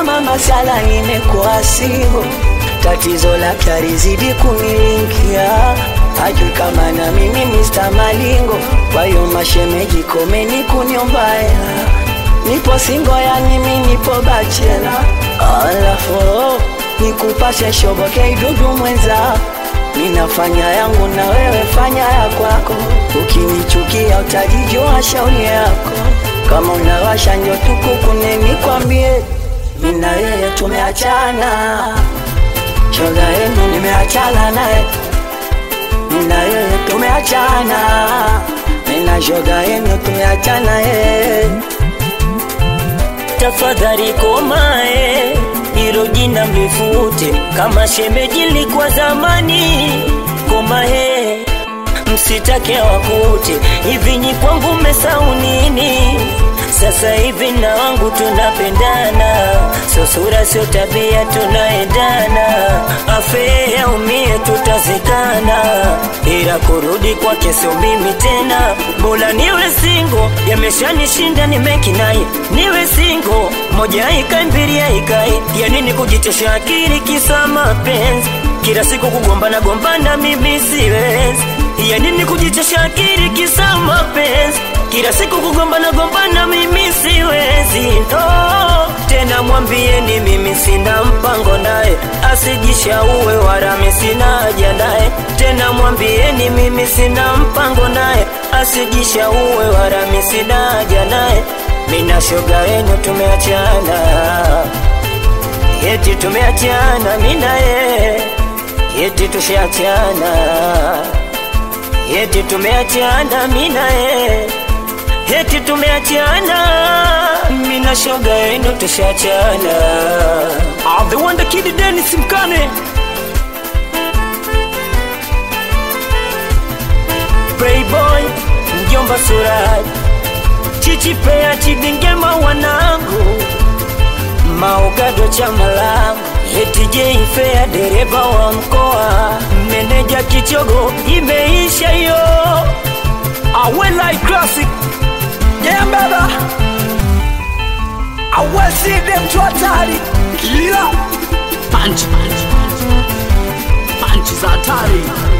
kama masala nimekuwa singo, tatizo lake alizidi kunilingia, hajui kama na mimi Mr. Malingo. Kwa hiyo mashemeji komeni kuniombaya, nipo singo yani mimi nipo bachela. Alafu nikupashe shoboke idudu mwenza, ninafanya yangu na wewe fanya ya kwako, ukinichukia utajijua shauri yako. Kama unawasha njo tukukune nikwambie, mimi na yeye tumeachana, shoga yenu nimeachana naye, mimi na yeye tumeachana, mimi na shoga yenu tumeachana yeye. Tafadhali komae, hilo jina mlifute, kama shemeji likuwa zamani. Komae, msitake wakute, hivi nyi kwangu mmesahau nini? Sasa hivi na wangu tunapendana, sio sura sio tabia tunaendana, afe ya umie tutazikana, ila kurudi kwake sio mimi tena. Bora niwe single, yameshanishinda nimekinai, niwe single, moja ikai mbili ikai, ya nini kujitesha akili kisa mapenzi, kila siku kugombana mimi siwezi. Ya nini kujitesha akili kisa mapenzi, kila siku kugombana mimi siwezi. Tena mwambieni mimi sina mpango naye, asijishauwe wala mimi sina haja naye. Tena mwambieni mimi sina mpango naye, asijishauwe wala mimi sina haja naye. Mimi na shoga yenu tumeachana, eti tumeachana mimi na yeye, eti tushaachana, eti tumeachana mimi na yeye, eti tumeachana, mimi na shoga yenu tushachana. I'm the one that kid Dennis Mkane, Playboy mjomba Suraj, Chichi Pea Chidingema wanangu, Maogado Chamalangu, eti J-Fair dereva wa mkoa, meneja Kichogo imeisha yo. I will like classic, yeah brother, I will see them to atari, yeah. Punch za atari.